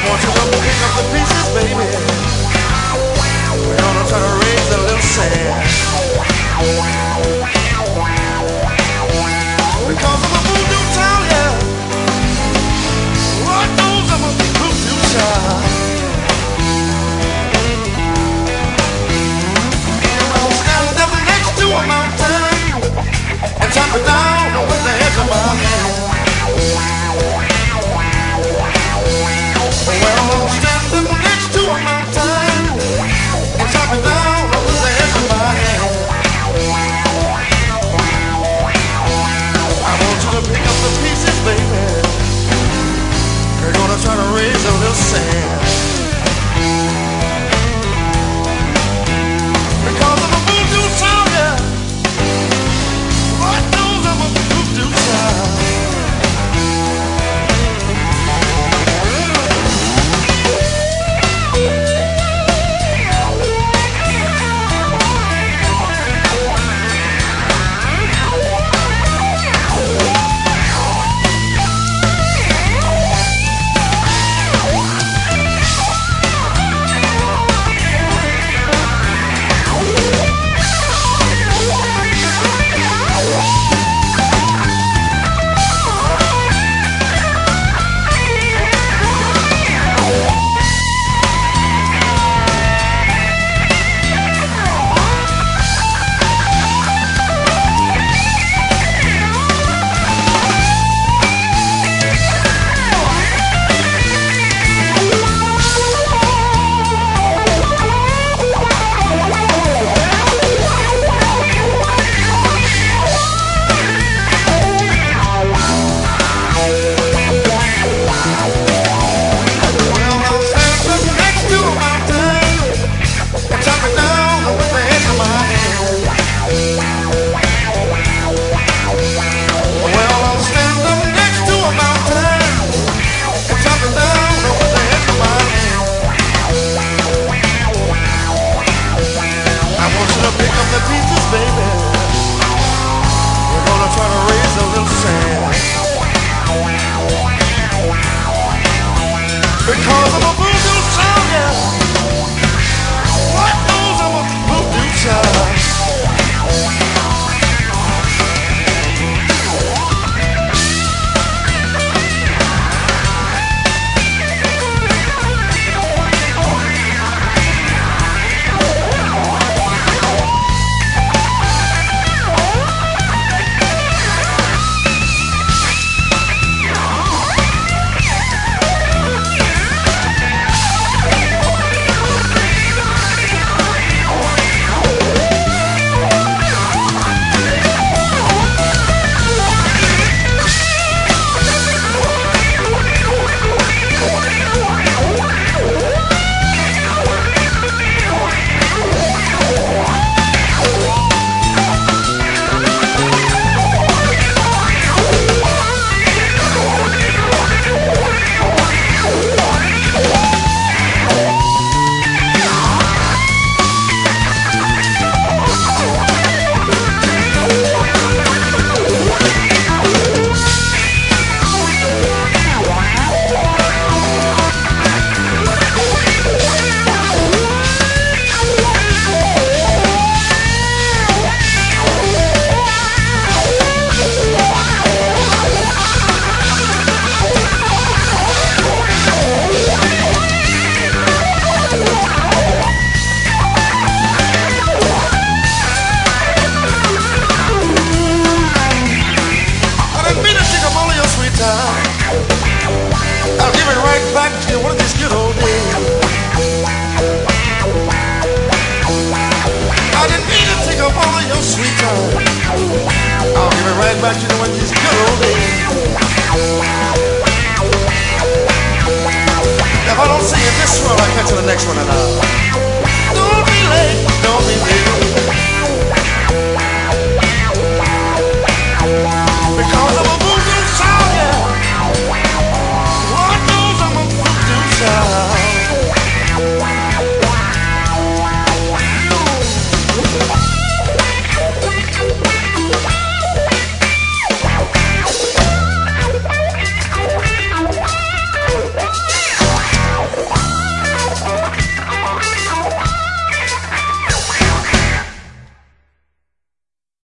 want you to pick up the pieces, baby. We're gonna try to raise a little sand. Because I'm a voodoo child, yeah. Lord knows I'm a voodoo child. I'm standing up next to a mountain and chopping down with the edge of my hand. Well, I'm standing next to a mountain and chopping down with the edge of my hand. I want you to pick up the pieces, baby. We're gonna try to raise a little sand. Because I'm a voodoo child, yeah. Lord knows I'm a voodoo child. Because I'm a voodoo child, yeah.